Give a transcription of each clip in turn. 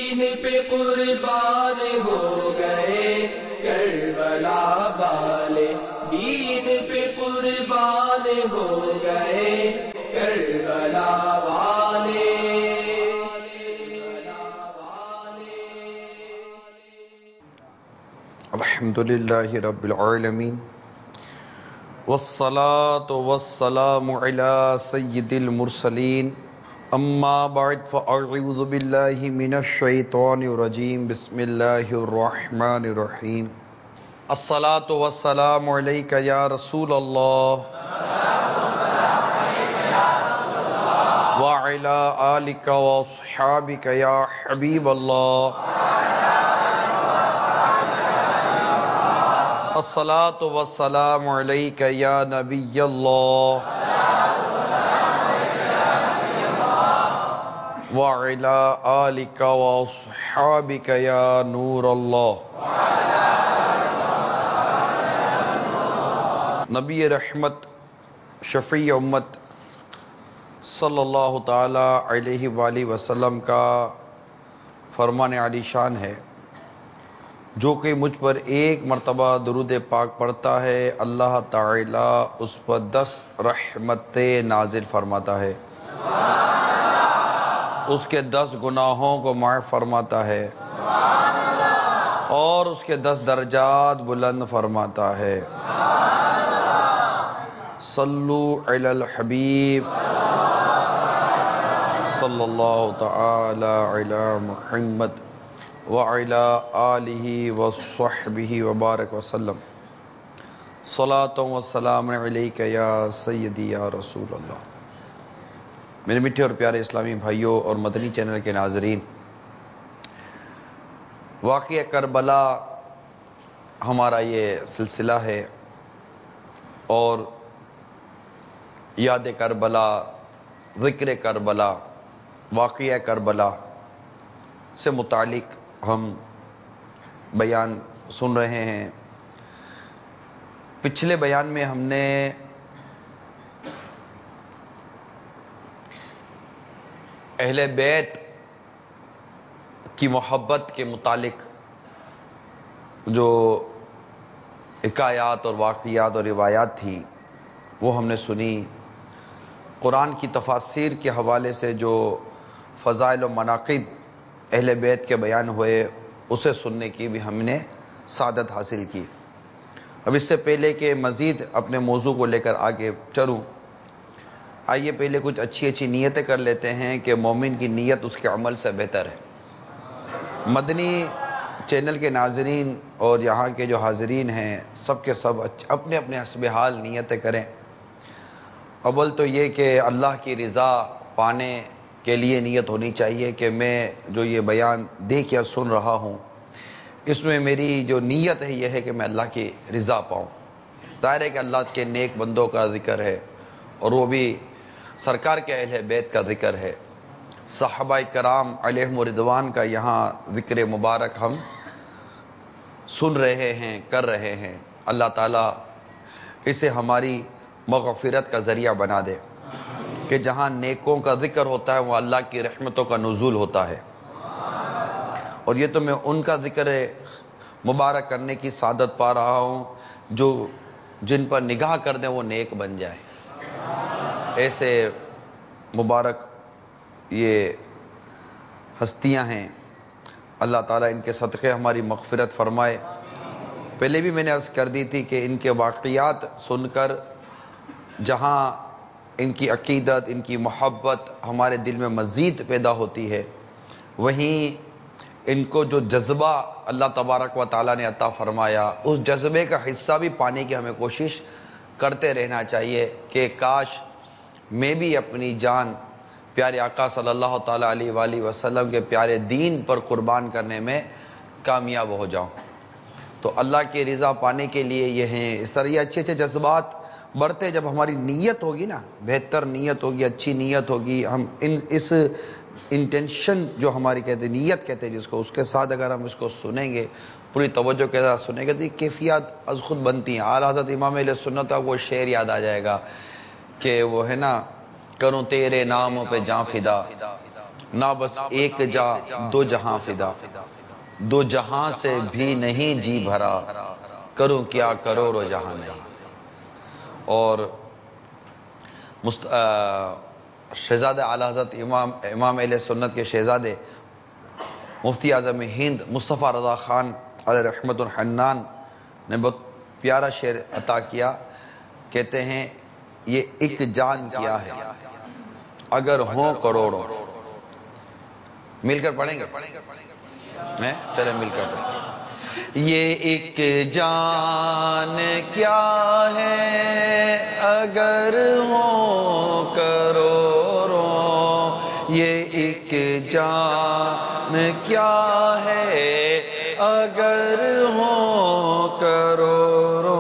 دین پہ قربان ہو گئے کربلا والے، دین پہ قربان ہو گئے کربلا والے۔ الحمدللہ رب العالمین، والصلاة والسلام علی سید المرسلین، اما بعد فاعوذ باللہ من الشیطان الرجیم، بسم اللہ الرحمن الرحیم۔ الصلاة والسلام علیک یا رسول اللہ وعلی آلک واصحابک یا حبیب اللہ۔ الصلاة والسلام علیک یا نبی اللہ وعلی آلک واصحابک یا نور اللہ۔ نبی رحمت شفیع امت صلی اللہ تعالی علیہ وآلہ وسلم کا فرمان عالی شان ہے، جو کہ مجھ پر ایک مرتبہ درود پاک پڑھتا ہے اللہ تعالی اس پر 10 رحمتیں نازل فرماتا ہے، اس کے 10 گناہوں کو معاف فرماتا ہے اور اس کے 10 درجات بلند فرماتا ہے۔ صلو علی الحبیب صلی اللہ تعالی علی محمد وعلی آلہ وصحبہ وبارک وسلم۔ صلاۃ و سلام علیک یا سیدی یا رسول اللہ۔ میرے میٹھے اور پیارے اسلامی بھائیوں اور مدنی چینل کے ناظرین، واقعہ کربلا ہمارا یہ سلسلہ ہے، اور یاد کربلا، ذکر کربلا، واقعہ کربلا سے متعلق ہم بیان سن رہے ہیں۔ پچھلے بیان میں ہم نے اہل بیت کی محبت کے متعلق جو حکایات اور واقعات اور روایات تھی وہ ہم نے سنی۔ قرآن کی تفاسیر کے حوالے سے جو فضائل و مناقب اہل بیت کے بیان ہوئے اسے سننے کی بھی ہم نے سعادت حاصل کی۔ اب اس سے پہلے کہ مزید اپنے موضوع کو لے کر آگے چلوں، آئیے پہلے کچھ اچھی نیتیں کر لیتے ہیں کہ مومن کی نیت اس کے عمل سے بہتر ہے۔ مدنی چینل کے ناظرین اور یہاں کے جو حاضرین ہیں سب کے سب اپنے اپنے حسب حال نیتیں کریں۔ اول تو یہ کہ اللہ کی رضا پانے کے لیے نیت ہونی چاہیے کہ میں جو یہ بیان دیکھ یا سن رہا ہوں اس میں میری جو نیت ہے یہ ہے کہ میں اللہ کی رضا پاؤں۔ ظاہر ہے کہ اللہ کے نیک بندوں کا ذکر ہے اور وہ بھی سرکار کے اہل بیت کا ذکر ہے، صحابہ کرام علیہم رضوان کا یہاں ذکر مبارک ہم سن رہے ہیں، کر رہے ہیں۔ اللہ تعالیٰ اسے ہماری مغفرت کا ذریعہ بنا دے کہ جہاں نیکوں کا ذکر ہوتا ہے وہ اللہ کی رحمتوں کا نزول ہوتا ہے، اور یہ تو میں ان کا ذکر مبارک کرنے کی سعادت پا رہا ہوں جو جن پر نگاہ کر دیں وہ نیک بن جائے۔ ایسے مبارک یہ ہستیاں ہیں، اللہ تعالیٰ ان کے صدقے ہماری مغفرت فرمائے۔ پہلے بھی میں نے عرض کر دی تھی کہ ان کے واقعات سن کر جہاں ان کی عقیدت، ان کی محبت ہمارے دل میں مزید پیدا ہوتی ہے، وہیں ان کو جو جذبہ اللہ تبارک و تعالیٰ نے عطا فرمایا اس جذبے کا حصہ بھی پانے کی ہمیں کوشش کرتے رہنا چاہیے کہ کاش میں بھی اپنی جان پیارے آقا صلی اللہ تعالیٰ علیہ وآلہ وسلم کے پیارے دین پر قربان کرنے میں کامیاب ہو جاؤں۔ تو اللہ کی رضا پانے کے لیے یہ ہیں، اس طرح یہ اچھے جذبات بڑھتے جب ہماری نیت ہوگی نا، بہتر نیت ہوگی، اچھی نیت ہوگی، ہم اس انٹینشن جو ہماری کہتے ہیں، نیت کہتے ہیں جس کو، اس کے ساتھ اگر ہم اس کو سنیں گے، پوری توجہ کے ساتھ سنیں گے تو یہ کیفیات از خود بنتی ہیں۔ اعلیٰ حضرت امام اہل سنت کا وہ شعر یاد آ جائے گا کہ وہ ہے نا، کروں تیرے نام پہ جاں فدا، نہ بس ایک جا دو جہاں فدا، دو جہاں سے بھی نہیں جی بھرا، کروں کیا کروڑوں جہاں نہیں۔ اور شہزادہ اعلی حضرت امام اہل سنت کے شہزادے مفتی اعظم ہند مصطفیٰ رضا خان علیہ رحمت الحنان نے بہت پیارا شعر عطا کیا، کہتے ہیں یہ ایک جان کیا ہے اگر ہوں کروڑوں۔ مل کر پڑھیں گے؟ چلے مل کر پڑھیں گے۔ یہ ایک جان کیا ہے اگر ہوں کروڑوں، یہ ایک جان کیا ہے اگر ہوں کروڑوں،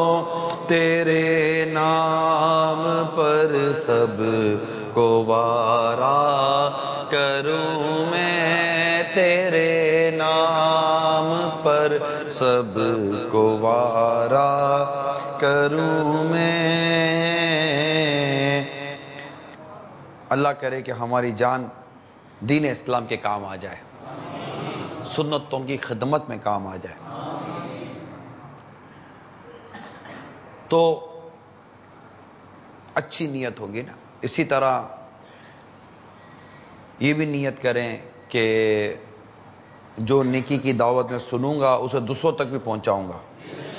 تیرے نام پر سب کو وارا کروں میں، تیرے نام پر سب کو وارا کروں میں۔ اللہ کرے کہ ہماری جان دین اسلام کے کام آ جائے، سنتوں کی خدمت میں کام آ جائے۔ تو اچھی نیت ہوگی نا۔ اسی طرح یہ بھی نیت کریں کہ جو نیکی کی دعوت میں سنوں گا اسے دوسروں تک بھی پہنچاؤں گا،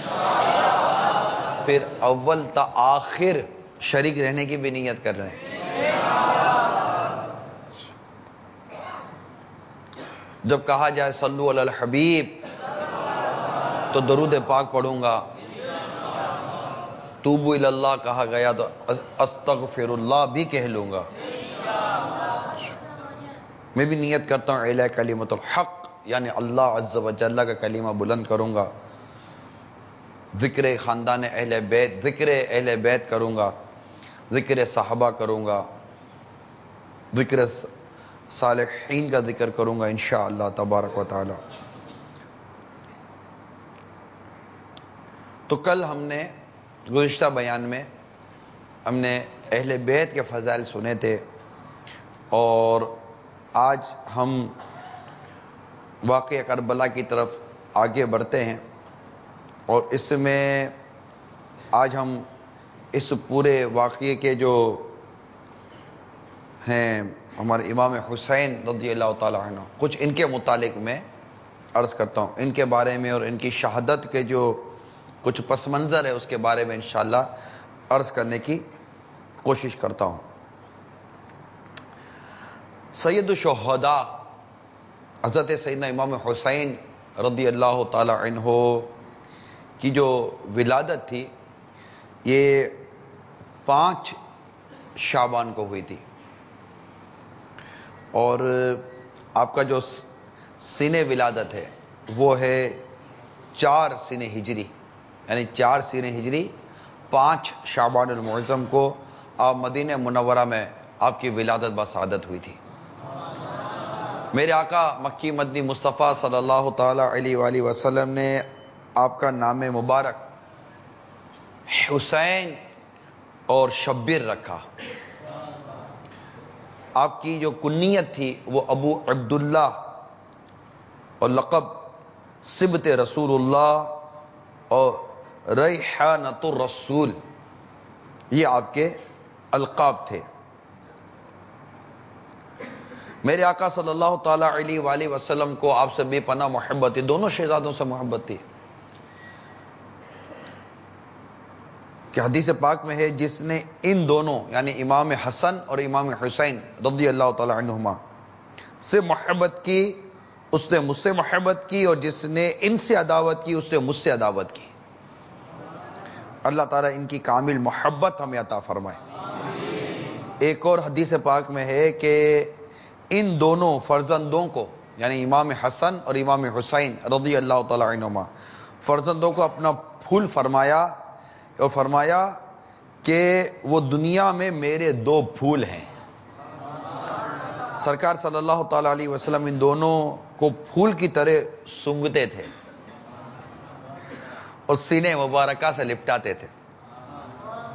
پھر اول تا آخر شریک رہنے کی بھی نیت کر رہے ہیں۔ جب کہا جائے صلو علی الحبیب تو درود پاک پڑھوں گا، توبو الی اللہ کہا گیا تو استغفر اللہ بھی کہہ لوں گا۔ میں بھی نیت کرتا ہوں اعلی کلمۃ الحق، یعنی اللہ عز و جل کا کلمہ بلند کروں گا، ذکر خاندان اہل بیت، ذکر اہل بیت کروں گا، ذکر صحابہ کروں گا، ذکر صالحین کا ذکر کروں گا انشاءاللہ تبارک و تعالی۔ تو کل ہم نے گزشتہ بیان میں ہم نے اہل بیت کے فضائل سنے تھے، اور آج ہم واقعہ کربلا کی طرف آگے بڑھتے ہیں، اور اس میں آج ہم اس پورے واقعے کے جو ہیں ہمارے امام حسین رضی اللہ تعالیٰ عنہ، کچھ ان کے متعلق میں عرض کرتا ہوں، ان کے بارے میں اور ان کی شہادت کے جو کچھ پس منظر ہے اس کے بارے میں انشاءاللہ عرض کرنے کی کوشش کرتا ہوں۔ سید الشہداء حضرت سیدنا امام حسین رضی اللہ تعالی عنہ کی جو ولادت تھی یہ 5 شعبان کو ہوئی تھی، اور آپ کا جو سن ولادت ہے وہ ہے 4 سن ہجری، یعنی 4 سن ہجری 5 شعبان المعظم کو آپ مدینہ منورہ میں آپ کی ولادت بسعادت ہوئی تھی۔ میرے آقا مکی مدنی مصطفیٰ صلی اللہ تعالی علیہ وآلہ وسلم نے آپ کا نام مبارک حسین اور شبیر رکھا۔ آپ کی جو کنیت تھی وہ ابو عبداللہ اور لقب سبط رسول اللہ اور ریحانۃ الرسول، یہ آپ کے القاب تھے۔ میرے آقا صلی اللہ تعالی علیہ وآلہ وسلم کو آپ سے بے پناہ محبت تھی، دونوں شہزادوں سے محبت تھی، کہ حدیث پاک میں ہے جس نے ان دونوں یعنی امام حسن اور امام حسین رضی اللہ تعالی عنہما سے محبت کی اس نے مجھ سے محبت کی، اور جس نے ان سے عداوت کی اس نے مجھ سے عداوت کی۔ اللہ تعالیٰ ان کی کامل محبت ہمیں عطا فرمائے۔ ایک اور حدیث پاک میں ہے کہ ان دونوں فرزندوں کو یعنی امام حسن اور امام حسین رضی اللہ تعالی عنہما فرزندوں کو اپنا پھول فرمایا، اور فرمایا کہ وہ دنیا میں میرے 2 پھول ہیں۔ سرکار صلی اللہ تعالی علیہ وسلم ان دونوں کو پھول کی طرح سونگھتے تھے اور سینے مبارکہ سے لپٹاتے تھے۔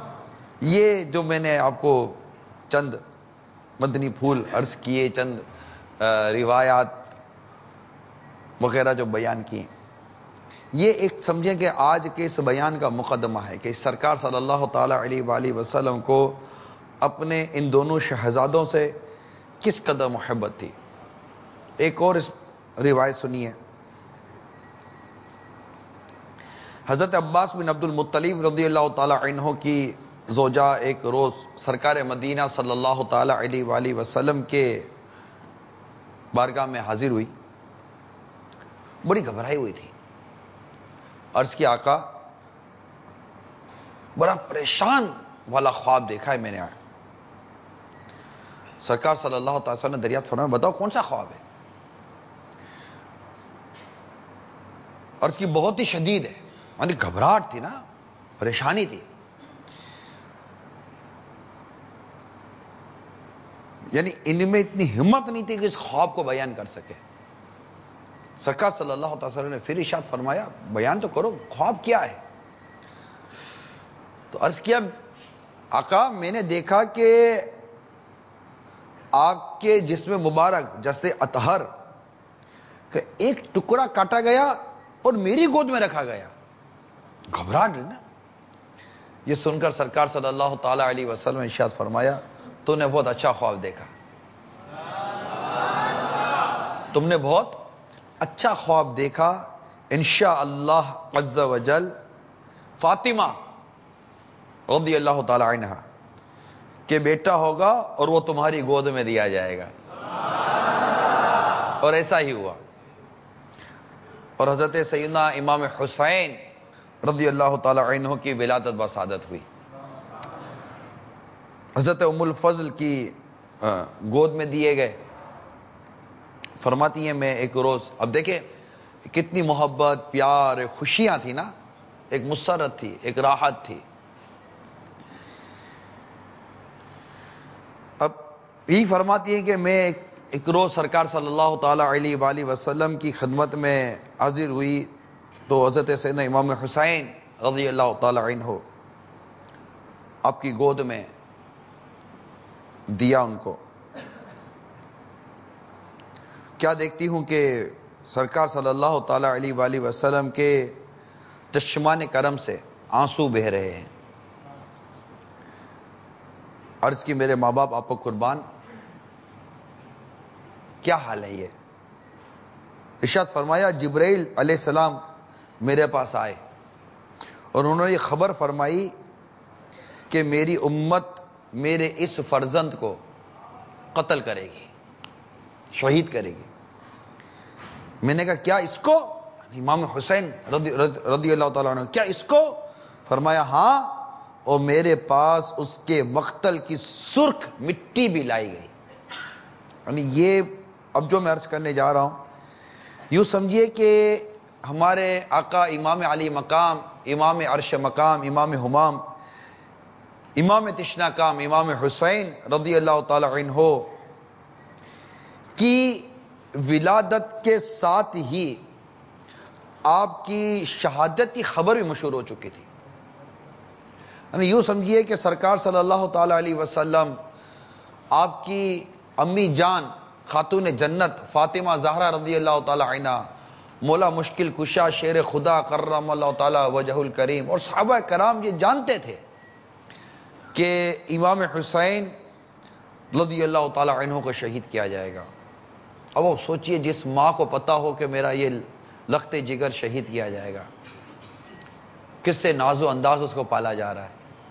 یہ جو میں نے آپ کو چند مدنی پھول عرض کیے، چند روایات وغیرہ جو بیان کی، یہ ایک سمجھیں کہ آج کے اس بیان کا مقدمہ ہے کہ سرکار صلی اللہ تعالی علیہ وآلہ وسلم کو اپنے ان دونوں شہزادوں سے کس قدر محبت تھی۔ ایک اور اس روایت سنیے، حضرت عباس بن عبد المطلب رضی اللہ تعالی عنہ کی زوجہ ایک روز سرکار مدینہ صلی اللہ تعالی علیہ وآلہ وسلم کے بارگاہ میں حاضر ہوئی، بڑی گھبرائی ہوئی تھی، عرض کی آقا بڑا پریشان والا خواب دیکھا ہے میں نے۔ سرکار صلی اللہ تعالی وسلم نے دریافت فرمایا بتاؤ کون سا خواب ہے؟ عرض کی بہت ہی شدید ہے، یعنی گھبراہٹ تھی نا، پریشانی تھی، یعنی ان میں اتنی ہمت نہیں تھی کہ اس خواب کو بیان کر سکے۔ سرکار صلی اللہ علیہ وسلم نے پھر ارشاد فرمایا بیان تو کرو، خواب کیا ہے؟ تو عرض کیا آقا میں نے دیکھا کہ آپ کے جسم مبارک جسد اطہر کہ ایک ٹکڑا کاٹا گیا اور میری گود میں رکھا گیا۔ گھبرا گئی نا۔ یہ سن کر سرکار صلی اللہ تعالی علیہ وسلم نے ارشاد فرمایا تو نے بہت اچھا خواب دیکھا، تم نے بہت اچھا خواب دیکھا، انشاءاللہ عز و جل فاطمہ رضی اللہ تعالی عنہ کہ بیٹا ہوگا اور وہ تمہاری گود میں دیا جائے گا، اور ایسا ہی ہوا۔ اور حضرت سیدنا امام حسین رضی اللہ تعالی عنہ کی ولادت بسعادت ہوئی، حضرت ام الفضل کی گود میں دیے گئے۔ فرماتی ہیں میں ایک روز، اب دیکھیں کتنی محبت پیار خوشیاں تھی نا، ایک مسرت تھی، ایک راحت تھی۔ اب یہی فرماتی ہیں کہ میں ایک روز سرکار صلی اللہ تعالی علیہ وآلہ وسلم کی خدمت میں حاضر ہوئی تو حضرت سیدنا امام حسین رضی اللہ تعالی عنہ آپ کی گود میں دیا ان کو۔ کیا دیکھتی ہوں کہ سرکار صلی اللہ تعالی علیہ وآلہ وسلم کے چشمان کرم سے آنسو بہہ رہے ہیں۔ عرض کی میرے ماں باپ آپ کو قربان، کیا حال ہے یہ؟ ارشاد فرمایا جبرائیل علیہ السلام میرے پاس آئے اور انہوں نے یہ خبر فرمائی کہ میری امت میرے اس فرزند کو قتل کرے گی، شہید کرے گی۔ میں نے کہا کیا اس کو؟ امام حسین رضی اللہ تعالیٰ عنہ کیا اس کو؟ فرمایا ہاں، اور میرے پاس اس کے مقتل کی سرخ مٹی بھی لائی گئی۔ یعنی یہ اب جو میں عرض کرنے جا رہا ہوں یوں سمجھیے کہ ہمارے آقا امام علی مقام، امام عرش مقام، امام ہمام، امام تشنا کام، امام حسین رضی اللہ تعالی عنہ کی ولادت کے ساتھ ہی آپ کی شہادت کی خبر بھی مشہور ہو چکی تھی۔ یعنی یوں سمجھیے کہ سرکار صلی اللہ تعالی علیہ وسلم آپ کی امی جان خاتون جنت فاطمہ زہرا رضی اللہ تعالی عنہ، مولا مشکل کشا شیر خدا کرم اللہ تعالی وجہ الکریم، اور صحابہ کرام یہ جانتے تھے کہ امام حسین رضی اللہ تعالی عنہ کو شہید کیا جائے گا۔ اب آپ سوچئے جس ماں کو پتا ہو کہ میرا یہ لخت جگر شہید کیا جائے گا، کس سے ناز و انداز اس کو پالا جا رہا ہے۔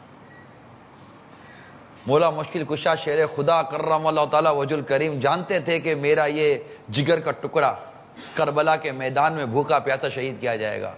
مولا مشکل کشا شیر خدا کرم اللہ تعالی وجہ الکریم جانتے تھے کہ میرا یہ جگر کا ٹکڑا کربلا کے میدان میں بھوکا پیاسا شہید کیا جائے گا۔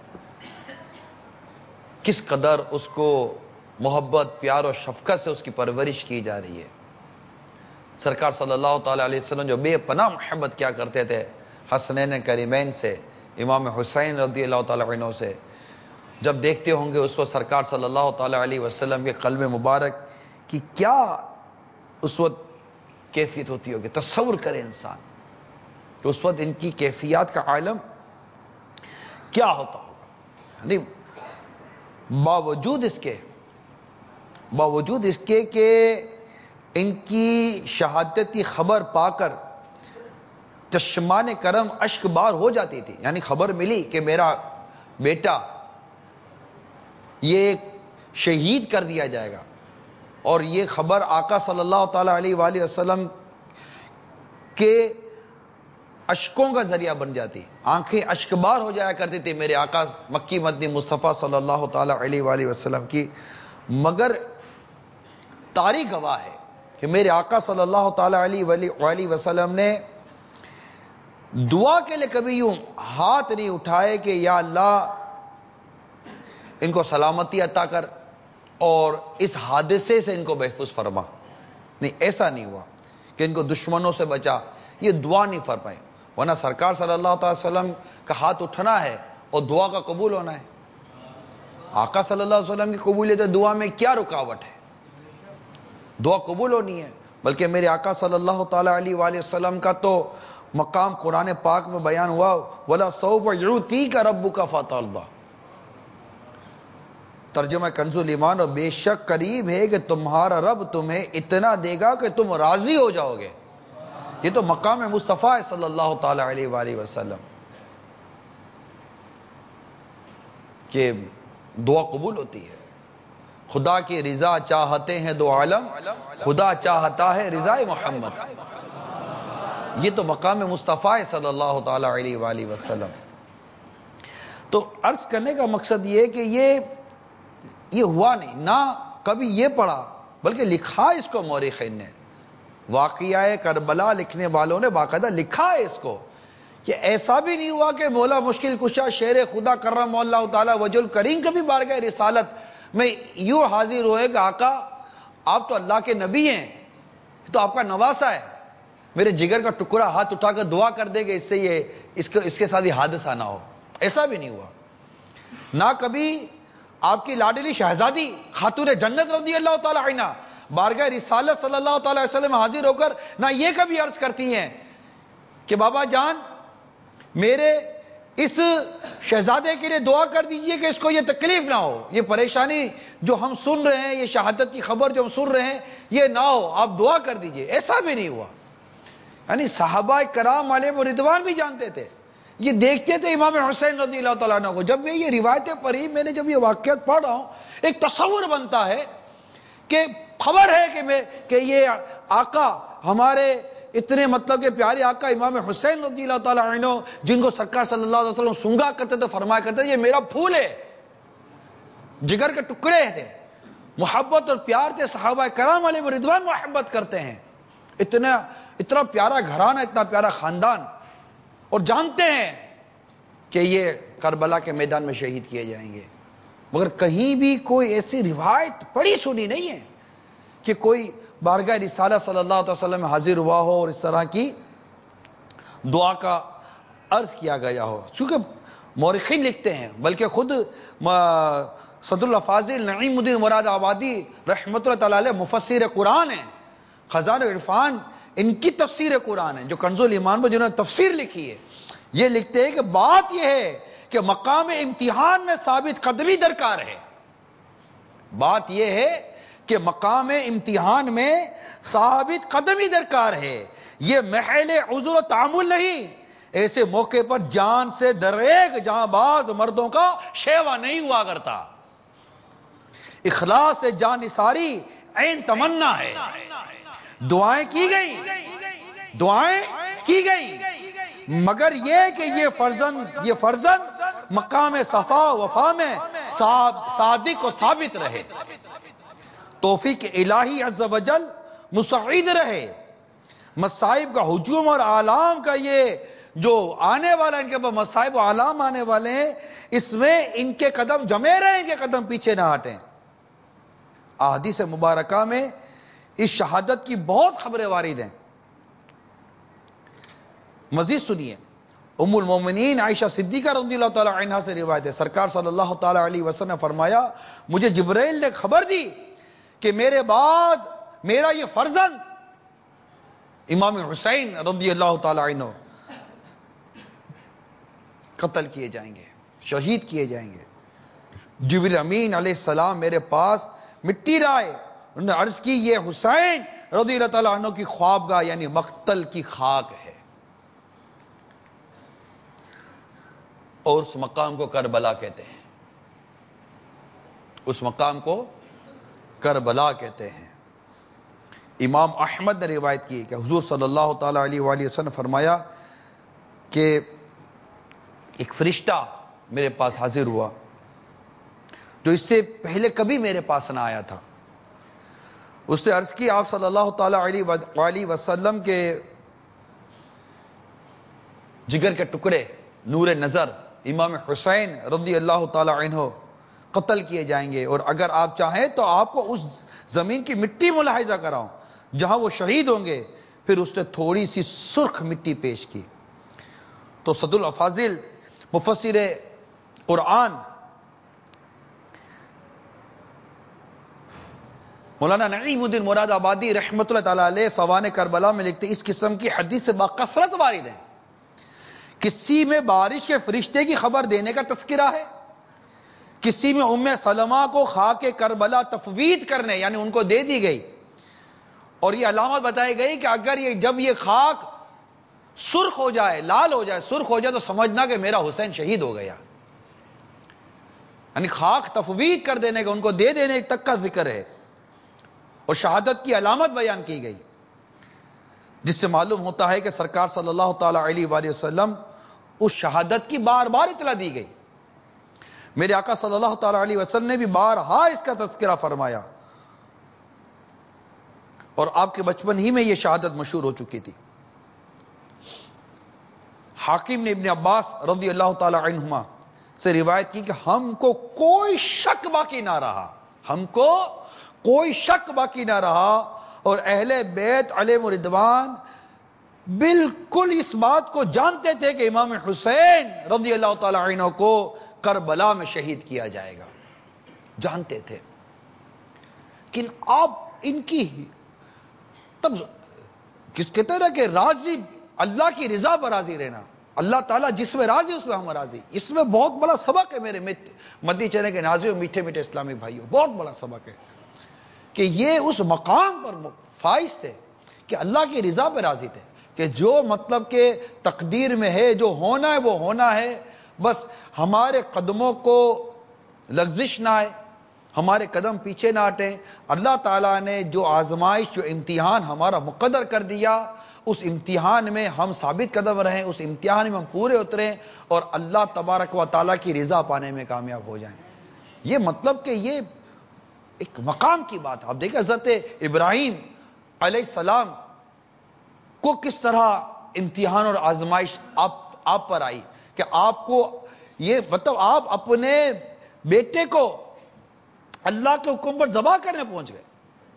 کس قدر اس کو محبت پیار و شفقت سے اس کی پرورش کی جا رہی ہے۔ سرکار صلی اللہ تعالی علیہ وسلم جو بے پناہ محبت کیا کرتے تھے حسنین کریمین سے، امام حسین رضی اللہ تعالی عنہ سے، جب دیکھتے ہوں گے اس وقت سرکار صلی اللہ تعالی علیہ وسلم کے قلب مبارک کی کیا اس وقت کیفیت ہوتی ہوگی، تصور کرے انسان کہ اس وقت ان کی کیفیات کا عالم کیا ہوتا ہوگا۔ یعنی باوجود اس کے کہ ان کی شہادت کی خبر پا کر چشمان کرم اشک بار ہو جاتی تھی. یعنی خبر ملی کہ میرا بیٹا یہ شہید کر دیا جائے گا، اور یہ خبر آقا صلی اللہ تعالی علیہ وآلہ وسلم کے اشکوں کا ذریعہ بن جاتی، آنکھیں اشکبار ہو جایا کرتی تھی میرے آقا مکی مدنی مصطفیٰ صلی اللہ تعالی علیہ وآلہ وسلم کی. مگر تاریخ گواہ ہے کہ میرے آقا صلی اللہ تعالی علیہ وآلہ وسلم نے دعا کے لیے کبھی یوں ہاتھ نہیں اٹھائے کہ یا اللہ ان کو سلامتی عطا کر اور اس حادثے سے ان کو محفوظ فرما. نہیں، ایسا نہیں ہوا کہ ان کو دشمنوں سے بچا، یہ دعا نہیں فرمائے. ورنہ سرکار صلی اللہ تعالی وسلم کا ہاتھ اٹھنا ہے اور دعا کا قبول ہونا ہے. آقا صلی اللہ علیہ وسلم کی قبولیت دعا میں کیا رکاوٹ ہے؟ دعا قبول ہونی ہے. بلکہ میرے آقا صلی اللہ تعالی علیہ وآلہ وسلم کا تو مقام قرآن پاک میں بیان ہوا، وَلَا سَوْفَ يُعْطِيكَ رَبُّكَ فَتَرْضَىٰ. ترجمہ کنز الایمان، اور بے شک قریب ہے کہ تمہارا رب تمہیں اتنا دے گا کہ تم راضی ہو جاؤ گے. یہ تو مقام مصطفیٰ ہے صلی اللہ تعالی علیہ وآلہ وسلم کہ دعا قبول ہوتی ہے. خدا کی رضا چاہتے ہیں دو عالم، خدا چاہتا ہے رضا محمد. یہ تو مقام مصطفیٰ ہے صلی اللہ تعالی علیہ وآلہ وسلم. تو عرض کرنے کا مقصد یہ ہے کہ یہ ہوا نہیں، نہ کبھی یہ پڑھا، بلکہ لکھا اس کو مورخین نے. واقعہ کربلا لکھنے والوں نے باقاعدہ لکھا ہے اس کو، کہ ایسا بھی نہیں ہوا کہ مولا مشکل کشا شیر خدا کرم اللہ تعالی وجہ الکریم کبھی بارگاہ رسالت میں یوں حاضر ہوئے کہ آقا آپ تو اللہ کے نبی ہیں، تو آپ کا نواسا ہے، میرے جگر کا ٹکڑا ہاتھ اٹھا کر دعا کر دے کہ اس سے اس کے ساتھ یہ حادثہ نہ ہو. ایسا بھی نہیں ہوا. نہ کبھی آپ کی لاڈلی شہزادی خاتون جنت رضی اللہ تعالی عنہ بارگاہ رسالت صلی اللہ تعالی وسلم حاضر ہو کر نہ یہ کبھی عرض کرتی ہیں کہ بابا جان میرے اس شہزادے کے لیے دعا کر دیجئے کہ اس کو یہ تکلیف نہ ہو، یہ پریشانی جو ہم سن رہے ہیں، یہ شہادت کی خبر جو ہم سن رہے ہیں یہ نہ ہو، آپ دعا کر دیجئے. ایسا بھی نہیں ہوا. یعنی صحابہ کرام علیہم رضوان بھی جانتے تھے، یہ دیکھتے تھے امام حسین رضی اللہ تعالیٰ عنہ کو. جب میں یہ روایتیں پڑھی، میں نے جب یہ واقعات پڑھ رہا ہوں، ایک تصور بنتا ہے کہ خبر ہے کہ یہ آقا ہمارے اتنے مطلب کہ پیارے آقا امام حسین رضی اللہ تعالیٰ عنہ جن کو سرکار صلی اللہ علیہ وسلم سونگا کرتے تھے، فرمایا کرتے تھے یہ میرا پھول ہے، جگر کے ٹکڑے تھے، محبت اور پیار تھے. صحابہ کرام علیہ رضوان محبت کرتے ہیں، اتنا پیارا گھرانہ، اتنا پیارا خاندان، اور جانتے ہیں کہ یہ کربلا کے میدان میں شہید کیے جائیں گے. مگر کہیں بھی کوئی ایسی روایت پڑھی سنی نہیں ہے کہ کوئی بارگاہ رسالت صلی اللہ علیہ وسلم میں حاضر ہوا ہو اور اس طرح کی دعا کا عرض کیا گیا ہو. چونکہ مورخین لکھتے ہیں، بلکہ خود صدر الافاضل نعیم الدین مراد آبادی رحمۃ اللہ تعالی علیہ مفسر قرآن ہیں، خزانہ عرفان ان کی تفسیر قرآن ہے، جو کنز الایمان میں جنہوں نے تفسیر لکھی ہے. یہ لکھتے ہیں کہ بات یہ ہے کہ مقام امتحان میں ثابت قدمی درکار ہے. بات یہ ہے کہ مقام امتحان میں ثابت قدمی درکار ہے. یہ محل عذر و تعامل نہیں. ایسے موقع پر جان سے دریغ جہاں باز مردوں کا شیوا نہیں ہوا کرتا. اخلاص سے جان نثاری عین تمنا ہے. دعائیں کی گئی مگر یہ کہ یہ فرزند مقام صفا وفا میں صادق و ثابت رہے، توفیق الہی عز و جل مساعد رہے. مصائب کا ہجوم اور آلام کا یہ جو آنے والا، ان کے پاس مصائب و آلام آنے والے ہیں، اس میں ان کے قدم جمے رہے، ان کے قدم پیچھے نہ ہٹیں. احادیث مبارکہ میں اس شہادت کی بہت خبریں وارد ہیں. مزید سنیے، ام المومنین عائشہ صدیقہ رضی اللہ تعالی عنہا سے روایت ہے، سرکار صلی اللہ تعالی علیہ وسلم نے فرمایا مجھے جبرائیل نے خبر دی کہ میرے بعد میرا یہ فرزند امام حسین رضی اللہ تعالی عنہ قتل کیے جائیں گے، شہید کیے جائیں گے. جبریل امین علیہ السلام میرے پاس مٹی لائے، انہوں نے عرض کی یہ حسین رضی اللہ تعالیٰ عنہ کی خوابگاہ یعنی مقتل کی خاک ہے. اور اس مقام کو کربلا کہتے ہیں. اس مقام کو کربلا کہتے ہیں. امام احمد نے روایت کی کہ حضور صلی اللہ تعالی علیہ وآلہ وسلم نے فرمایا کہ ایک فرشتہ میرے پاس حاضر ہوا جو اس سے پہلے کبھی میرے پاس نہ آیا تھا. اس سے عرض کی آپ صلی اللہ تعالی علیہ وسلم کے جگر کے ٹکڑے نور نظر امام حسین رضی اللہ تعالی عنہ قتل کیے جائیں گے، اور اگر آپ چاہیں تو آپ کو اس زمین کی مٹی ملاحظہ کراؤں جہاں وہ شہید ہوں گے. پھر اس نے تھوڑی سی سرخ مٹی پیش کی تو صد الافاضل مفسر قرآن مولانا نعیم الدین مراد آبادی رحمۃ اللہ تعالی علیہ سوانح کربلا میں لکھتے اس قسم کی حدیث سے بکثرت وارد ہیں. کسی میں بارش کے فرشتے کی خبر دینے کا تذکرہ ہے، کسی میں ام سلمہ کو خاک کربلا تفویض کرنے یعنی ان کو دے دی گئی، اور یہ علامت بتائی گئی کہ اگر جب یہ خاک سرخ ہو جائے، لال ہو جائے، سرخ ہو جائے تو سمجھنا کہ میرا حسین شہید ہو گیا. یعنی خاک تفویض کر دینے کا، ان کو دے دینے تک کا ذکر ہے، اور شہادت کی علامت بیان کی گئی، جس سے معلوم ہوتا ہے کہ سرکار صلی اللہ تعالی علیہ وآلہ وسلم اس شہادت کی بار بار اطلاع دی گئی. میرے آقا صلی اللہ تعالی علیہ وسلم نے بھی بارہا اس کا تذکرہ فرمایا، اور آپ کے بچپن ہی میں یہ شہادت مشہور ہو چکی تھی. حاکم نے ابن عباس رضی اللہ تعالی عنہما سے روایت کی کہ ہم کو کوئی شک باقی نہ رہا، ہم کو کوئی شک باقی نہ رہا، اور اہل بیت علیہ رضوان بالکل اس بات کو جانتے تھے کہ امام حسین رضی اللہ تعالی عنہ کو کربلا میں شہید کیا جائے گا، جانتے تھے. لیکن آپ ان کی تب کس کہتے ہیں کہ راضی اللہ کی رضا پر راضی رہنا، اللہ تعالیٰ جس میں راضی اس میں ہم راضی. اس میں بہت بڑا سبق ہے میرے مدنی چینل کے ناظرین، میٹھے میٹھے اسلامی بھائیوں، بہت بڑا سبق ہے کہ یہ اس مقام پر فائز تھے کہ اللہ کی رضا پہ راضی تھے، کہ جو مطلب کہ تقدیر میں ہے، جو ہونا ہے وہ ہونا ہے، بس ہمارے قدموں کو لغزش نہ آئے، ہمارے قدم پیچھے نہ ہٹیں. اللہ تعالیٰ نے جو آزمائش، جو امتحان ہمارا مقدر کر دیا، اس امتحان میں ہم ثابت قدم رہیں، اس امتحان میں ہم پورے اتریں، اور اللہ تبارک و تعالیٰ کی رضا پانے میں کامیاب ہو جائیں. یہ مطلب کہ یہ ایک مقام کی بات. آپ دیکھیں حضرت ابراہیم علیہ السلام کو کس طرح امتحان اور آزمائش آپ پر آئی، کہ آپ کو یہ مطلب آپ اپنے بیٹے کو اللہ کے حکم پر ذبح کرنے پہنچ گئے،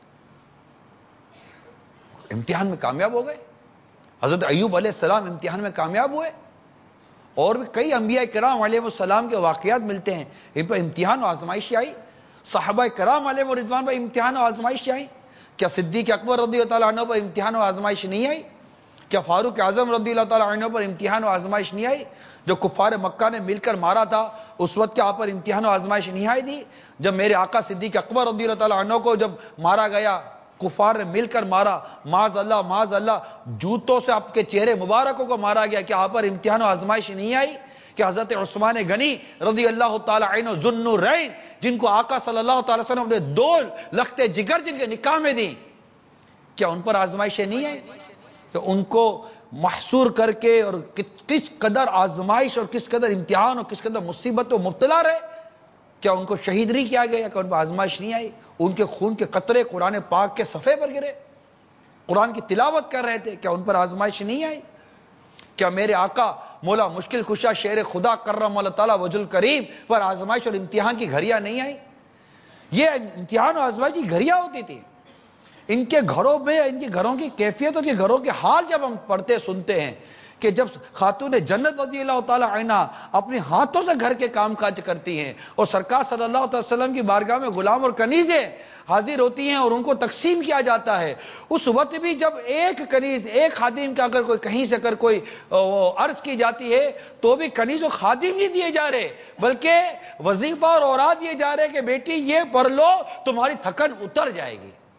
امتحان میں کامیاب ہو گئے. حضرت ایوب علیہ السلام امتحان میں کامیاب ہوئے، اور بھی کئی انبیاء کرام علیہ السلام کے واقعات ملتے ہیں ان پر امتحان و آزمائش آئی. صحابہ کرام علیہ رضوان پر امتحان و آزمائش آئی. کیا صدیق اکبر رضی اللہ تعالیٰ عنہ پر امتحان و آزمائش نہیں آئی؟ کیا فاروق اعظم رضی اللہ تعالیٰ عنہ پر امتحان و آزمائش نہیں آئی؟ جو کفار مکہ نے مل کر مارا تھا اس وقت کیا آپ پر امتحان و آزمائش نہیں آئی تھی؟ جب میرے آقا صدیق اکبر رضی اللہ تعالیٰ عنہ کو جب مارا گیا، کفار نے مل کر مارا، معاذ اللہ جوتوں سے آپ کے چہرے مبارکوں کو مارا گیا، کیا آپ پر امتحان و آزمائش نہیں آئی؟ کہ حضرت عثمان غنی رضی اللہ تعالی عنہ ذو النورین، جن کو آقا صلی اللہ تعالی وسلم نے 2 لخت جگر جن کے نکاح میں دی، کیا ان پر آزمائشیں نہیں آئی؟ کہ ان کو محصور کر کے اور کس قدر آزمائش اور کس قدر امتحان اور کس قدر مصیبت و مبتلا رہے، کیا ان کو شہید نہیں کیا گیا؟ کہ ان پر آزمائش نہیں آئی؟ ان کے خون کے قطرے قرآن پاک کے صفحے پر گرے، قرآن کی تلاوت کر رہے تھے، کیا ان پر آزمائش نہیں آئی؟ کیا میرے آقا مولا مشکل کشا شیر خدا کرم اللہ تعالیٰ وجہ الکریم پر آزمائش اور امتحان کی گھڑیاں نہیں آئی؟ یہ امتحان اور آزمائش کی گھڑیاں ہوتی تھی. ان کے گھروں میں، ان کے گھروں کی کیفیت اور ان کے گھروں کے حال جب ہم پڑھتے سنتے ہیں کہ جب خاتون جنت رضی اللہ تعالی عنہ اپنے ہاتھوں سے گھر کے کام کاج کرتی ہیں، اور سرکار صلی اللہ علیہ وسلم کی بارگاہ میں غلام اور کنیزیں حاضر ہوتی ہیں اور ان کو تقسیم کیا جاتا ہے، اس وقت بھی جب ایک کنیز، ایک خادم کا اگر کوئی کہیں سے اگر کوئی عرض کی جاتی ہے تو بھی کنیز و خادم نہیں دیے جا رہے، بلکہ وظیفہ اور اوراد دیے جا رہے کہ بیٹی یہ پڑھ لو تمہاری تھکن اتر جائے گی،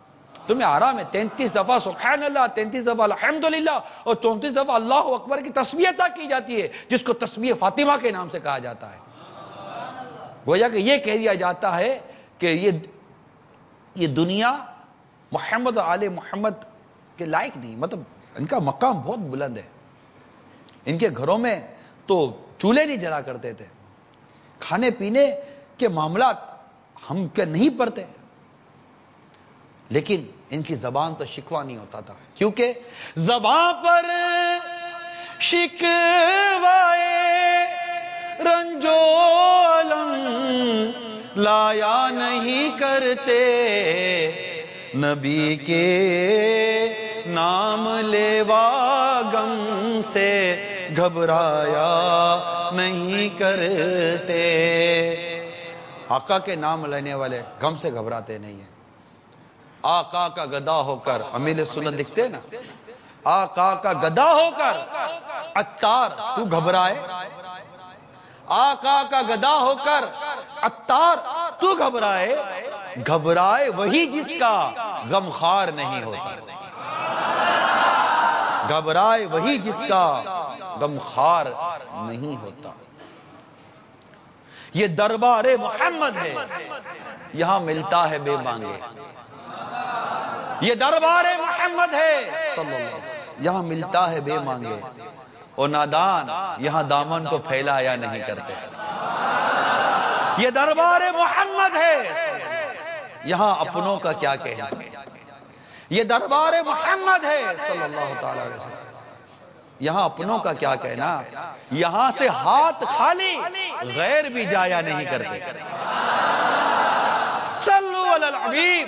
تمہیں آرام ہے 33 دفعہ سبحان اللہ، 33 دفعہ الحمدللہ اور 34 دفعہ اللہ اکبر کی تسبیح عطا کی جاتی ہے، جس کو تسبیح فاطمہ کے نام سے کہا جاتا ہے۔ گویا کہ یہ کہہ دیا جاتا ہے کہ یہ دنیا محمد اور آل محمد کے لائق نہیں، مطلب ان کا مقام بہت بلند ہے۔ ان کے گھروں میں تو چولہے نہیں جلا کرتے تھے، کھانے پینے کے معاملات ہم کیا نہیں پڑھتے، لیکن ان کی زبان پر شکوہ نہیں ہوتا تھا، کیونکہ زبان پر شکوائے رنجو علم لایا نہیں کرتے، نبی کے نام لیوا غم سے گھبرایا نہیں کرتے۔ آقا کے نام لینے والے غم سے گھبراتے نہیں ہیں۔ آقا کا گدا ہو کر امیر سنت لکھتے نا، آقا کا گدا ہو کر عطار تو گھبرائے، آقا کا گدا ہو کر عطار تو گھبرائے، گھبرائے وہی جس کا غم خار نہیں ہوتا، گھبرائے وہی جس کا غم خار نہیں ہوتا۔ یہ دربار محمد ہے، یہاں ملتا ہے بے مانگے، یہ دربار محمد ہے صلی اللہ علیہ وسلم، یہاں ملتا ہے بے مانگے، اور نادان یہاں دامن کو پھیلایا نہیں کرتے۔ یہ دربار محمد ہے، یہاں اپنوں کا کیا کہنا، یہ دربار محمد ہے صلی اللہ تعالی علیہ وسلم، یہاں اپنوں کا کیا کہنا، یہاں سے ہاتھ خالی غیر بھی جایا نہیں کرتے۔ صلو علی الحبیب۔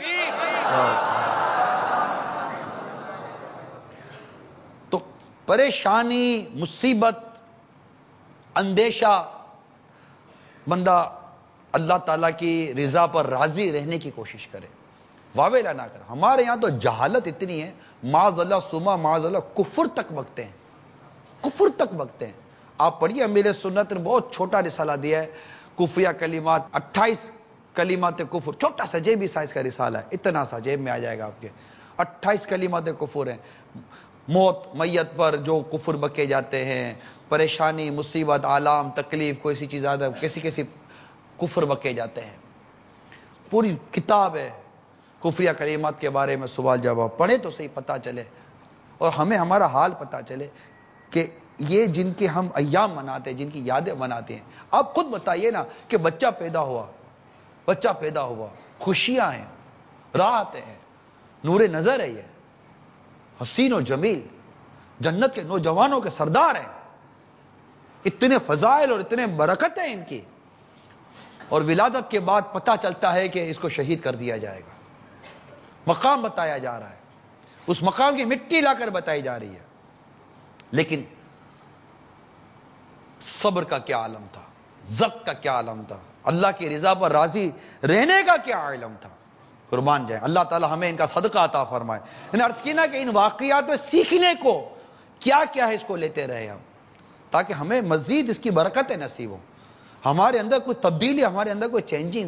تو پریشانی، مصیبت، اندیشہ، بندہ اللہ تعالیٰ کی رضا پر راضی رہنے کی کوشش کرے، واویلا نہ کرے۔ ہمارے یہاں تو جہالت اتنی ہے، معاذ اللہ سما معاذ اللہ کفر تک بکتے ہیں، کفر تک بکتے ہیں۔ آپ پڑھیے امیر سنت نے بہت چھوٹا رسالہ دیا ہے، کفریہ کلمات 28 کلمات کفر، چھوٹا سا جیبی سائز کا رسالہ ہے، اتنا سا جیب میں آ جائے گا آپ کے، 28 کلمات کفر ہیں۔ موت میت پر جو کفر بکے جاتے ہیں، پریشانی، مصیبت، آلام، تکلیف، کوئی سی چیز آدھا کیسی کفر بکے جاتے ہیں۔ پوری کتاب ہے کفریہ کلمات کے بارے میں، سوال جواب پڑھے تو صحیح پتہ چلے، اور ہمیں ہمارا حال پتہ چلے کہ یہ جن کے ہم ایام مناتے ہیں، جن کی یادیں مناتے ہیں، آپ خود بتائیے نا کہ بچہ پیدا ہوا، خوشیاں ہیں، راحت ہے، نور نظر ہے، یہ حسین و جمیل، جنت کے نوجوانوں کے سردار ہیں، اتنے فضائل اور اتنے برکت ہیں ان کی، اور ولادت کے بعد پتہ چلتا ہے کہ اس کو شہید کر دیا جائے گا، مقام بتایا جا رہا ہے، اس مقام کی مٹی لا کر بتائی جا رہی ہے۔ لیکن صبر کا کیا عالم تھا، ضبط کا کیا عالم تھا، اللہ کی رضا پر راضی رہنے کا کیا عالم تھا، قربان جائیں۔ اللہ تعالی ہمیں ان کا صدقہ عطا فرمائے۔ ان عرض کی نا کہ ان واقعات میں سیکھنے کو کیا کیا ہے، اس کو لیتے رہے ہم، تاکہ ہمیں مزید اس کی برکتیں نصیب ہوں، ہمارے اندر کوئی تبدیلی، ہمارے اندر کوئی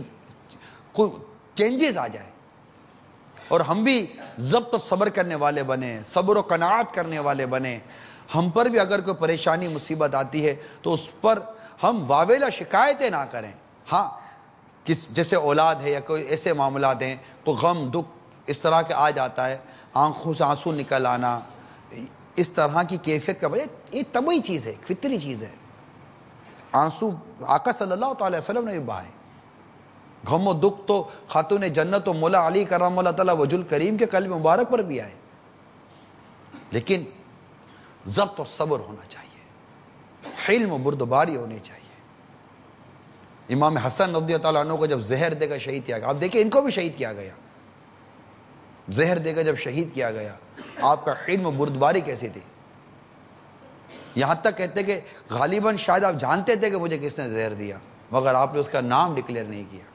چینجز آ جائے، اور ہم بھی ضبط و صبر کرنے والے بنے، صبر و قناعت کرنے والے بنے۔ ہم پر بھی اگر کوئی پریشانی مصیبت آتی ہے تو اس پر ہم واویلا شکایتیں نہ کریں۔ ہاں جیسے اولاد ہے یا کوئی ایسے معاملات ہیں، تو غم دکھ اس طرح کے آ جاتا ہے، آنکھوں سے آنسو نکل آنا، اس طرح کی کیفیت کا وجہ یہ طبعی چیز ہے، فطری چیز ہے۔ آنسو آقا صلی اللہ تعالی وسلم نے بھی بہائے، غم و دکھ تو خاتون جنت و مولا علی کرم اللہ تعالی وجہ الکریم کے قلب مبارک پر بھی آئے، لیکن ضبط اور صبر ہونا چاہیے، حلم و بردباری ہونی چاہیے۔ امام حسن رضی اللہ عنہ کو جب زہر دے کر شہید کیا گیا، آپ دیکھیں ان کو بھی شہید کیا گیا، زہر دے کر جب شہید کیا گیا، آپ کا حلم و بردباری کیسی تھی؟ یہاں تک کہتے کہ غالباً شاید آپ جانتے تھے کہ مجھے کس نے زہر دیا، مگر آپ نے اس کا نام ڈکلیئر نہیں کیا۔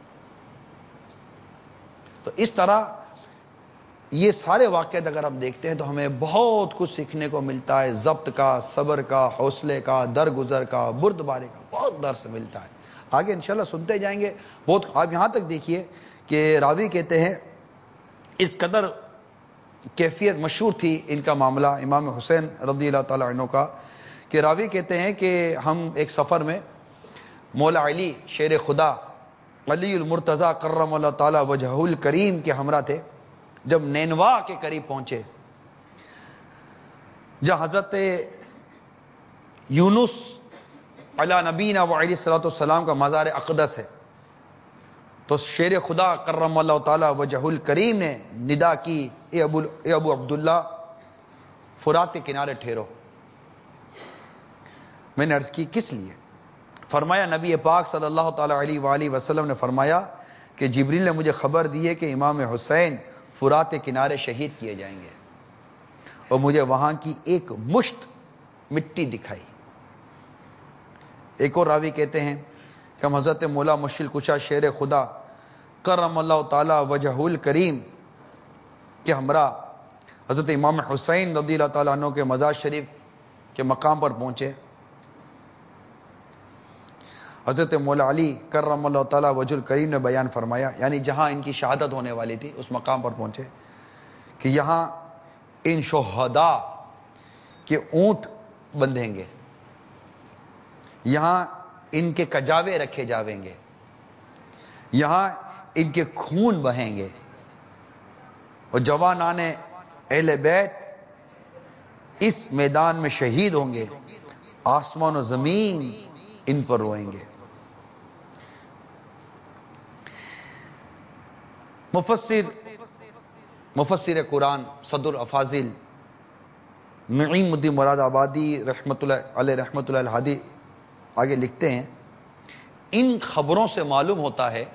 تو اس طرح یہ سارے واقعات اگر ہم دیکھتے ہیں تو ہمیں بہت کچھ سیکھنے کو ملتا ہے، ضبط کا، صبر کا، حوصلے کا، درگزر کا، بردباری کا بہت درس ملتا ہے۔ آگے انشاءاللہ سنتے جائیں گے بہت۔ آپ یہاں تک دیکھیے کہ راوی کہتے ہیں اس قدر کیفیت مشہور تھی ان کا معاملہ امام حسین رضی اللہ تعالیٰ عنہ کا کہ راوی کہتے ہیں کہ ہم ایک سفر میں مولا علی شیر خدا علی المرتضی کرم اللہ تعالیٰ وجہ الکریم کے ہمراہ تھے. جب نینوا کے قریب پہنچے جہاں حضرت یونس علی نبینا و علیہ الصلوۃ والسلام کا مزار اقدس ہے، تو شیر خدا کرم اللہ تعالیٰ وجہ الکریم نے ندا کی اے ابو عبداللہ فرات کے کنارے ٹھہرو. میں نے عرض کی کس لیے؟ فرمایا نبی پاک صلی اللہ تعالیٰ علیہ وآلہ وسلم نے فرمایا کہ جبریل نے مجھے خبر دی ہے کہ امام حسین فرات کے کنارے شہید کیے جائیں گے، اور مجھے وہاں کی ایک مشت مٹی دکھائی. ایک اور راوی کہتے ہیں کہ ہم حضرت مولا مشکل کشا شیر خدا کرم اللہ تعالی وجہ الکریم کے ہمراہ حضرت امام حسین رضی اللہ تعالیٰ عنہ کے مزار شریف کے مقام پر پہنچے. حضرت مولا علی کرم اللہ تعالیٰ وجہ الکریم نے بیان فرمایا، یعنی جہاں ان کی شہادت ہونے والی تھی اس مقام پر پہنچے کہ یہاں ان شہداء کے اونٹ بندھیں گے، یہاں ان کے کجاوے رکھے جاویں گے، یہاں ان کے خون بہیں گے، اور جوانان اہل بیت اس میدان میں شہید ہوں گے، آسمان و زمین ان پر روئیں گے. مفسر قرآن صدر افاضل نعیم الدین مراد آبادی رحمۃ اللہ علیہ رحمۃ اللہ الہادی آگے لکھتے ہیں ان خبروں سے معلوم ہوتا ہے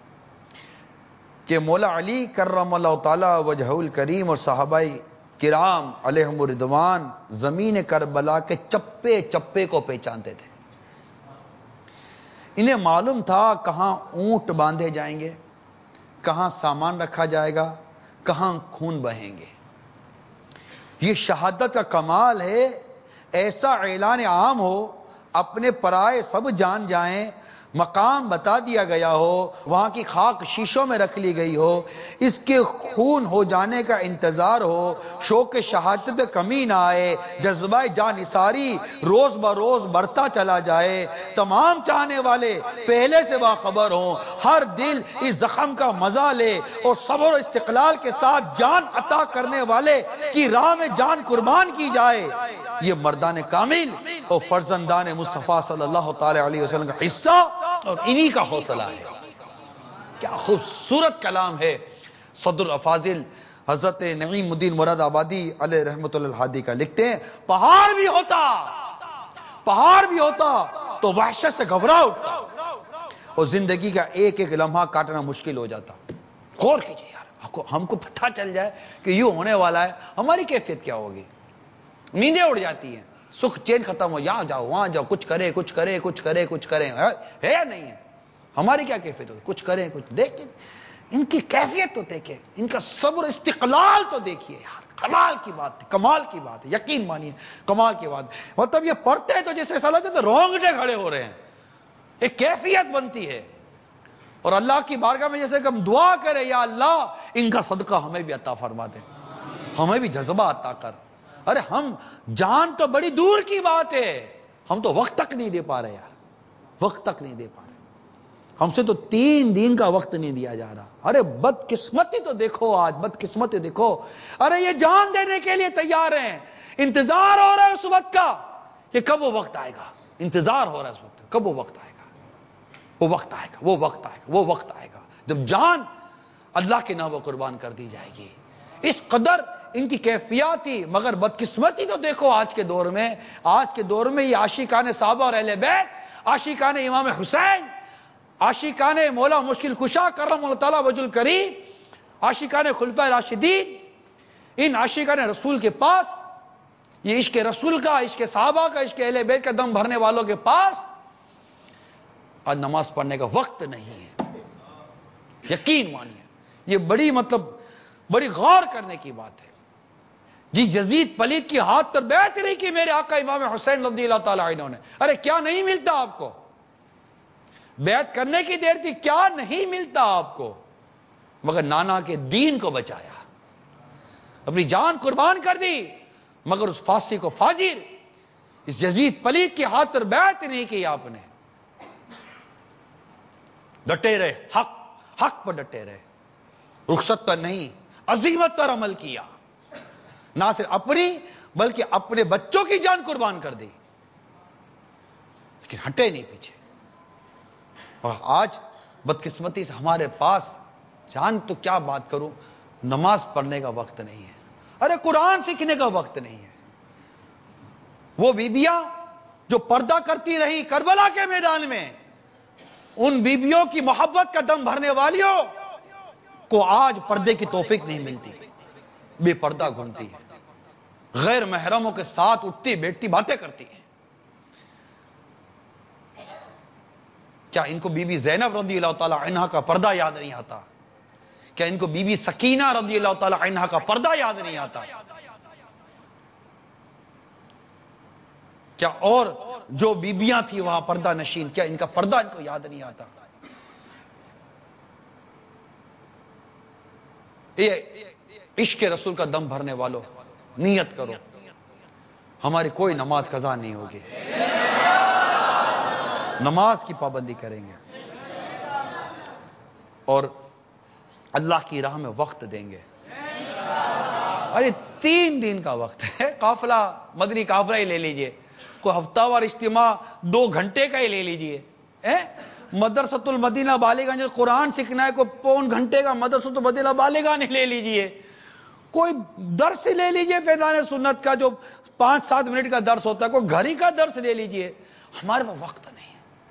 کہ مولا علی کرم اللہ تعالی وجہ الکریم اور صحابہ کرام علیہم الرضوان زمین کربلا کے چپے چپے کو پہچانتے تھے. انہیں معلوم تھا کہاں اونٹ باندھے جائیں گے، کہاں سامان رکھا جائے گا، کہاں خون بہیں گے. یہ شہادت کا کمال ہے، ایسا اعلان عام ہو، اپنے پرائے سب جان جائیں، مقام بتا دیا گیا ہو، وہاں کی خاک شیشوں میں رکھ لی گئی ہو، اس کے خون ہو جانے کا انتظار ہو، شوق شہادت پہ کمی نہ آئے، جذبہ جان نثاری روز بروز بڑھتا چلا جائے، تمام چاہنے والے پہلے سے باخبر ہوں، ہر دل اس زخم کا مزہ لے اور صبر و استقلال کے ساتھ جان عطا کرنے والے کی راہ میں جان قربان کی جائے. یہ مردان کامل اور فرزندان مصطفیٰ صلی اللہ تعالی علیہ وسلم کا حصہ اور انہی کا حوصلہ ہے. کیا خوبصورت کلام ہے صدر افاضل حضرت نعیم الدین مراد آبادی علیہ رحمۃ اللہ الہادی کا. لکھتے ہیں پہاڑ بھی ہوتا تو وحشت سے گھبرا اٹھتا اور زندگی کا ایک ایک لمحہ کاٹنا مشکل ہو جاتا. غور کیجئے یار، ہم کو پتہ چل جائے کہ یوں ہونے والا ہے، ہماری کیفیت کیا ہوگی؟ نیندیں اڑ جاتی ہیں، سکھ چین ختم ہو، یہاں جاؤ وہاں جاؤ، کچھ کریں ہے یا نہیں ہے؟ ہماری کیا کیفیت ہوگی؟ کچھ کریں کچھ. لیکن ان کی کیفیت تو دیکھیں، ان کا صبر استقلال تو دیکھیے یار، کمال کی بات ہے، یقین مانیے کمال کی بات. مطلب یہ پڑھتے ہیں تو جیسے ایسا لگتا ہے تو رونگٹے کھڑے ہو رہے ہیں، ایک کیفیت بنتی ہے. اور اللہ کی بارگاہ میں جیسے کہ ہم دعا کریں یا اللہ ان کا صدقہ ہمیں بھی عطا فرما دے، ہمیں بھی جذبہ عطا کر. ارے ہم جان تو بڑی دور کی بات ہے، ہم تو وقت تک نہیں دے پا رہے یار، وقت تک نہیں دے پا رہے. ہم سے تو 3 دن کا وقت نہیں دیا جا رہا. ارے بدقسمتی تو دیکھو، آج بدقسمتی دیکھو. ارے یہ جان دینے کے لیے تیار ہیں، انتظار ہو رہا ہے اس وقت کا کہ کب وہ وقت آئے گا. انتظار ہو رہا ہے اس وقت، کب وہ وقت آئے گا، وہ وقت آئے گا جب جان اللہ کے نام قربان کر دی جائے گی. اس قدر ان کی کیفیات تھی. مگر بدقسمتی تو دیکھو آج کے دور میں یہ عاشقان صحابہ اور اہل بیت، عاشقان امام حسین، عاشقان مولا مشکل کشا کرم اللہ تعالی وجہ الکریم، عاشقان خلفائے راشدین، ان عاشقان رسول کے پاس، یہ عشق رسول کا، عشق صحابہ کا، عشق اہل بیت کا دم بھرنے والوں کے پاس آج نماز پڑھنے کا وقت نہیں ہے. یقین مانیے یہ بڑی غور کرنے کی بات ہے. جس یزید پلید کی ہاتھ پر بیعت نہیں کی میرے آقا امام حسین رضی اللہ تعالی عنہ نے، ارے کیا نہیں ملتا آپ کو؟ بیعت کرنے کی دیر تھی، کیا نہیں ملتا آپ کو؟ مگر نانا کے دین کو بچایا، اپنی جان قربان کر دی، مگر اس فاسق و فاجر، اس یزید پلید کے ہاتھ پر بیعت نہیں کی آپ نے. ڈٹے رہے، حق پر ڈٹے رہے، رخصت پر نہیں، عزیمت پر عمل کیا. نہ صرف اپنی بلکہ اپنے بچوں کی جان قربان کر دی، لیکن ہٹے نہیں پیچھے. اور آج بدقسمتی سے ہمارے پاس جان تو کیا بات کروں، نماز پڑھنے کا وقت نہیں ہے، ارے قرآن سیکھنے کا وقت نہیں ہے. وہ بیبیاں جو پردہ کرتی رہی کربلا کے میدان میں، ان بیبیوں کی محبت کا دم بھرنے والیوں کو آج پردے کی توفیق نہیں ملتی، بے پردہ گھومتی ہے، غیر محرموں کے ساتھ اٹھتی بیٹھتی باتیں کرتی ہیں. کیا ان کو بی بی زینب رضی اللہ تعالی عنہا کا پردہ یاد نہیں آتا؟ کیا ان کو بی بی سکینہ رضی اللہ تعالی عنہا کا پردہ یاد نہیں آتا؟ کیا اور جو بیبیاں تھی وہاں پردہ نشین، کیا ان کا پردہ ان کو یاد نہیں آتا؟ یہ عشق رسول کا دم بھرنے والوں، نیت کرو ہماری کوئی نماز قضا نہیں ہوگی، نماز کی پابندی کریں گے اور اللہ کی راہ میں وقت دیں گے. ارے 3 دن کا وقت ہے، قافلہ مدنی قافلہ ہی لے لیجئے، کوئی ہفتہ وار اجتماع 2 گھنٹے کا ہی لے لیجئے. مدرسۃ المدینہ بالیگنج قرآن سیکھنا ہے، کوئی 1.25 گھنٹے کا مدرسۃ المدینہ بالیگنج لے لیجئے، کوئی درس لے لیجئے فیضان سنت کا جو 5-7 منٹ کا درس ہوتا ہے، کوئی گھری کا درس لے لیجئے. ہمارے پاس وقت نہیں ہے.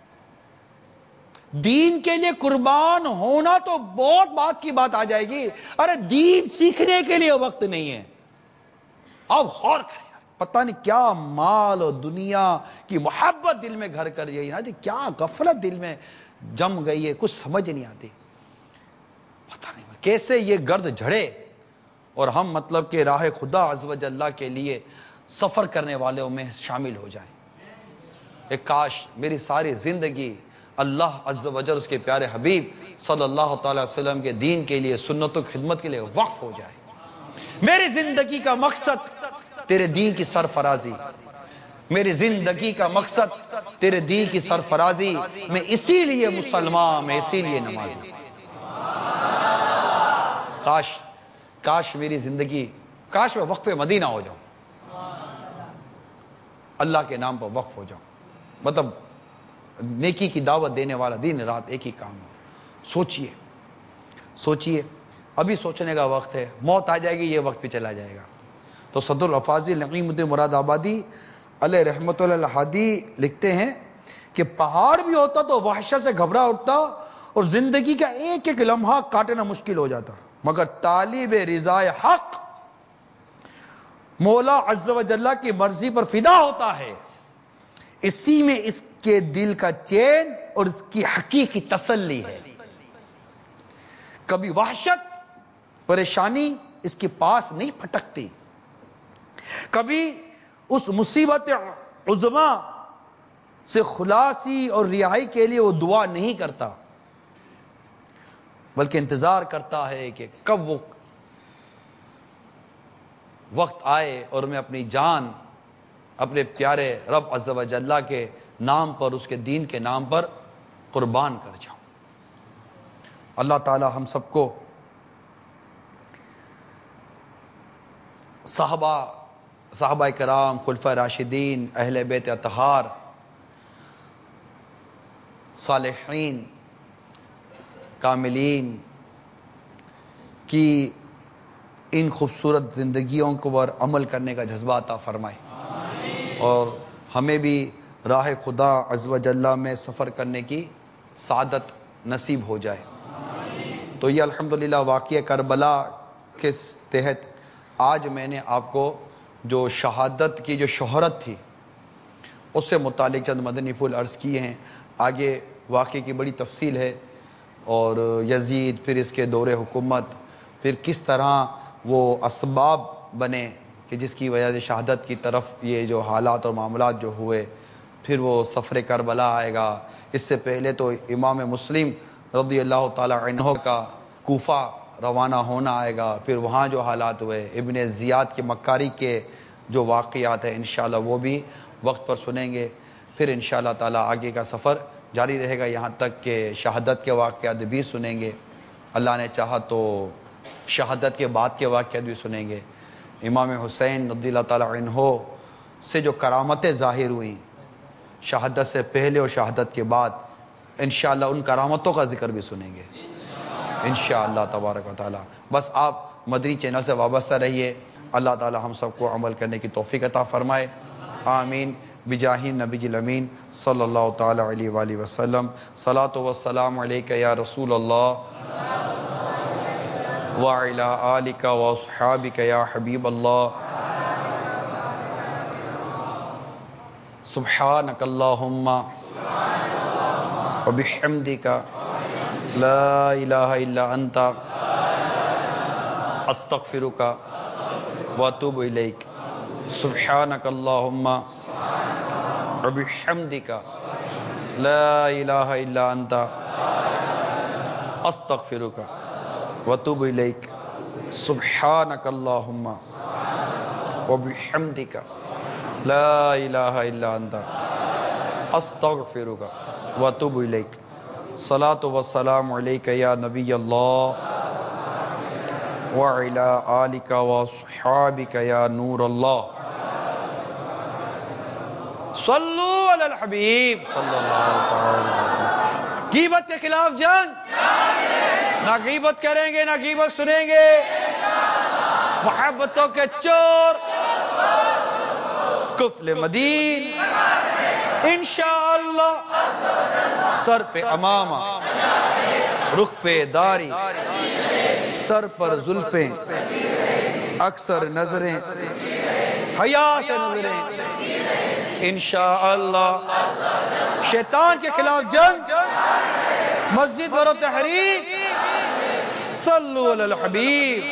دین کے لیے قربان ہونا تو بہت بات کی بات آ جائے گی، ارے دین سیکھنے کے لیے وقت نہیں ہے. اب غور کریں، پتہ نہیں کیا مال اور دنیا کی محبت دل میں گھر کر گئی نا جی، کیا غفلت دل میں جم گئی ہے، کچھ سمجھ نہیں آتی. پتہ نہیں کیسے یہ گرد جھڑے اور ہم مطلب کہ راہ خدا عز و جل کے لیے سفر کرنے والوں میں شامل ہو جائیں. ایک کاش میری ساری زندگی اللہ عز و جل اس کے پیارے حبیب صلی اللہ تعالی وسلم کے دین کے لیے، سنتوں کی خدمت کے لیے وقف ہو جائے. میری زندگی کا مقصد تیرے دین کی سرفرازی، میری زندگی کا مقصد تیرے دین کی سرفرازی. میں اسی لیے مسلمان، میں اسی لیے نمازی. کاش میری زندگی، کاش میں وقف مدینہ ہو جاؤں، اللہ کے نام پر وقف ہو جاؤں. مطلب نیکی کی دعوت دینے والا دن رات ایک ہی کام ہو. سوچئے ابھی سوچنے کا وقت ہے، موت آ جائے گی، یہ وقت پہ چلا جائے گا. تو صدر الافاضل نعیم الدین مراد آبادی علیہ رحمت اللہ الہادی لکھتے ہیں کہ پہاڑ بھی ہوتا تو وحشت سے گھبرا اٹھتا اور زندگی کا ایک ایک لمحہ کاٹنا مشکل ہو جاتا، مگر طالب رضائے حق مولا عز و جل کی مرضی پر فدا ہوتا ہے، اسی میں اس کے دل کا چین اور اس کی حقیقی تسلی ہے. کبھی وحشت پریشانی اس کے پاس نہیں پھٹکتی، کبھی اس مصیبت عظما سے خلاصی اور رہائی کے لیے وہ دعا نہیں کرتا، بلکہ انتظار کرتا ہے کہ کب وہ وقت آئے اور میں اپنی جان اپنے پیارے رب عز و جل کے نام پر، اس کے دین کے نام پر قربان کر جاؤں. اللہ تعالی ہم سب کو صحابہ کرام، خلفائے راشدین، اہل بیت اطہار، صالحین، کاملین کی ان خوبصورت زندگیوں کو پر عمل کرنے کا جذبہ عطا فرمائے، اور ہمیں بھی راہ خدا عز و جل میں سفر کرنے کی سعادت نصیب ہو جائے. تو یہ الحمدللہ واقعہ کربلا کے تحت آج میں نے آپ کو جو شہادت کی جو شہرت تھی اس سے متعلق چند مدنی پھول عرض کیے ہیں. آگے واقعے کی بڑی تفصیل ہے، اور یزید، پھر اس کے دور حکومت، پھر کس طرح وہ اسباب بنے کہ جس کی وجہ سے شہادت کی طرف یہ جو حالات اور معاملات جو ہوئے، پھر وہ سفر کربلا آئے گا. اس سے پہلے تو امام مسلم رضی اللہ تعالی عنہ کا کوفہ روانہ ہونا آئے گا، پھر وہاں جو حالات ہوئے، ابن زیاد کی مکاری کے جو واقعات ہیں انشاءاللہ وہ بھی وقت پر سنیں گے. پھر انشاءاللہ تعالی آگے کا سفر جاری رہے گا، یہاں تک کہ شہادت کے واقعات بھی سنیں گے. اللہ نے چاہا تو شہادت کے بعد کے واقعات بھی سنیں گے. امام حسین رضی اللہ تعالی عنہ سے جو کرامتیں ظاہر ہوئیں شہادت سے پہلے اور شہادت کے بعد، انشاءاللہ ان کرامتوں کا ذکر بھی سنیں گے انشاءاللہ تبارک و تعالی. بس آپ مدنی چینل سے وابستہ رہیے. اللہ تعالی ہم سب کو عمل کرنے کی توفیق عطا فرمائے. آمین بجاہ نبی الامین صلی اللہ تعالی علیہ وآلہ وسلم. صلاۃ و السلام علیک یا رسول اللہ وعلی آلک و اصحابک یا حبیب اللہ. سبحانک اللہم وبحمدک لا الہ الا انت استغفرک واتوب الیک. سبحانک اللہم وبحمدک لا الہ الا انت استغفرک واتوب الیک. سبحانک اللہم وبحمدک لا الہ الا انت استغفرک واتوب الیک. صلاۃ و السلام علیک یا نبی اللہ وعلی آلک و اصحابک یا نور اللہ. صلو علی الحبیب صلی اللہ تعالی علیہ وسلم. غیبت کے خلاف جنگ، نہ غیبت کریں گے نہ غیبت سنیں گے. محبتوں کے چور قفل مدین انشاءاللہ. سر پہ امامہ، رخ پہ داری، سر پر زلفیں، اکثر نظریں، حیا سے نظریں انشاءاللہ. شیطان کے خلاف جنگ، مسجد اور تحریک. صلو علی الحبیب.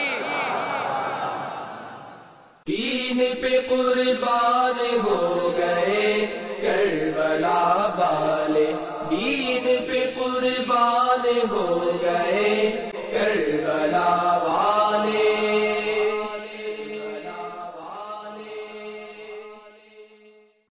دین پہ قربان ہو گئے کربلا والے، دین پہ قربان ہو گئے کربلا